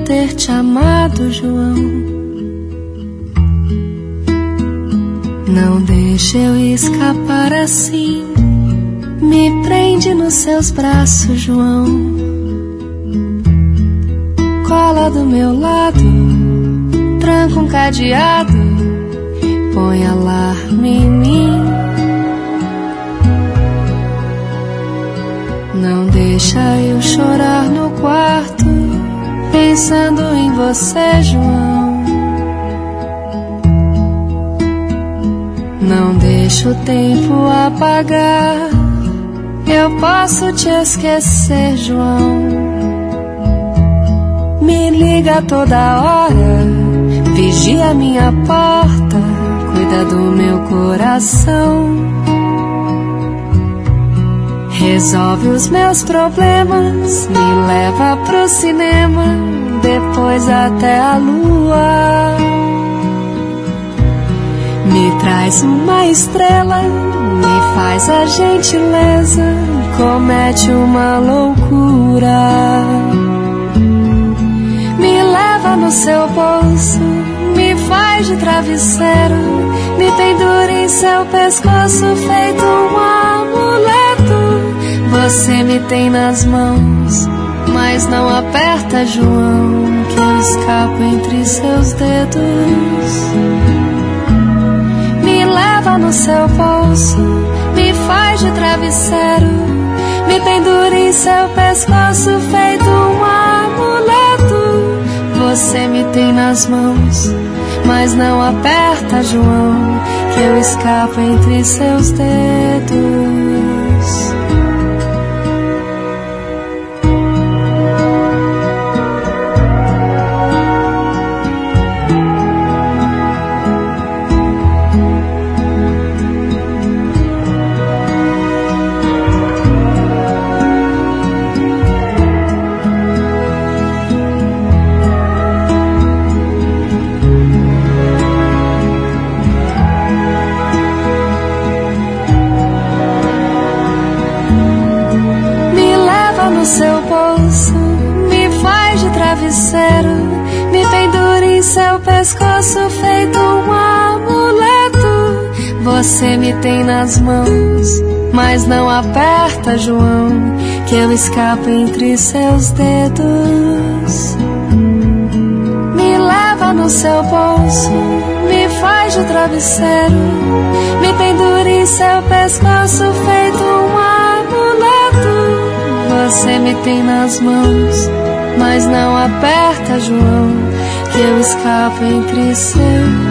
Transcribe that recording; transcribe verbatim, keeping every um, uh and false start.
ter te amado, João. Não deixe eu escapar assim. Me prende nos seus braços, João. Cola do meu lado, tranca um cadeado, põe alarme em mim. Não deixa eu chorar no quarto, pensando em você, João. Não deixa o tempo apagar, eu posso te esquecer, João. Me liga toda hora, vigia minha porta, cuida do meu coração. Resolve os meus problemas, me leva pro cinema, depois até a lua. Me traz uma estrela, me faz a gentileza, comete uma loucura. Me leva no seu bolso, me faz de travesseiro, me pendura em seu pescoço feito um amuleto. Você me tem nas mãos, mas não aperta, João, que eu escapo entre seus dedos. Me leva no seu bolso, me faz de travesseiro, me pendura em seu pescoço feito um amuleto. Você me tem nas mãos, mas não aperta, João, que eu escapo entre seus dedos. Seu bolso, me faz de travesseiro, me pendura em seu pescoço feito um amuleto. Você me tem nas mãos, mas não aperta, João, que eu escapo entre seus dedos. Me leva no seu bolso, me faz de travesseiro, me pendura em seu pescoço feito um amuleto. Você me tem nas mãos, mas não aperta, João, que eu escapo entre seus